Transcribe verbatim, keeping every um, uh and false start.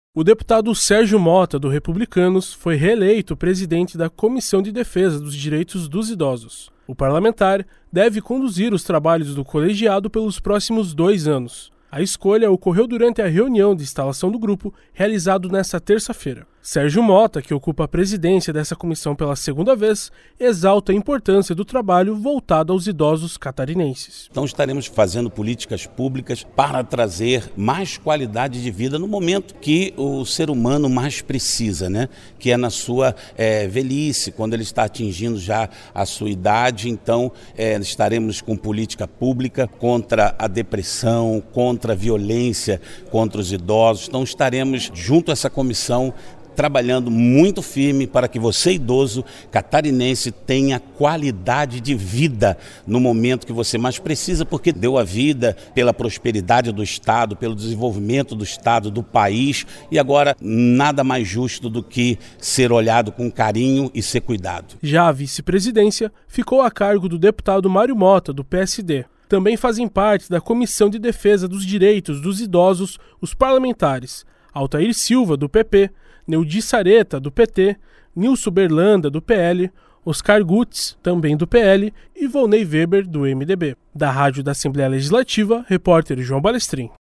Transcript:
O deputado Sérgio Mota, do Republicanos, foi reeleito presidente da Comissão de Defesa dos Direitos dos Idosos. O parlamentar deve conduzir os trabalhos do colegiado pelos próximos dois anos. A escolha ocorreu durante a reunião de instalação do grupo, realizado nesta terça-feira. Sérgio Mota, que ocupa a presidência dessa comissão pela segunda vez, exalta a importância do trabalho voltado aos idosos catarinenses. Então estaremos fazendo políticas públicas para trazer mais qualidade de vida no momento que o ser humano mais precisa, né? Que é na sua é, velhice, quando ele está atingindo já a sua idade. Então é, estaremos com política pública contra a depressão, contra a violência contra os idosos. Então estaremos junto a essa comissão trabalhando muito firme para que você, idoso catarinense, tenha qualidade de vida no momento que você mais precisa, porque deu a vida pela prosperidade do Estado, pelo desenvolvimento do Estado, do país, e agora nada mais justo do que ser olhado com carinho e ser cuidado. Já a vice-presidência ficou a cargo do deputado Mário Mota, do P S D. Também fazem parte da Comissão de Defesa dos Direitos dos Idosos os parlamentares Altair Silva, do P P, Neudi Sareta, do P T, Nilson Berlanda, do P L, Oscar Gutz, também do P L, e Volney Weber, do M D B. Da Rádio da Assembleia Legislativa, repórter João Balestrin.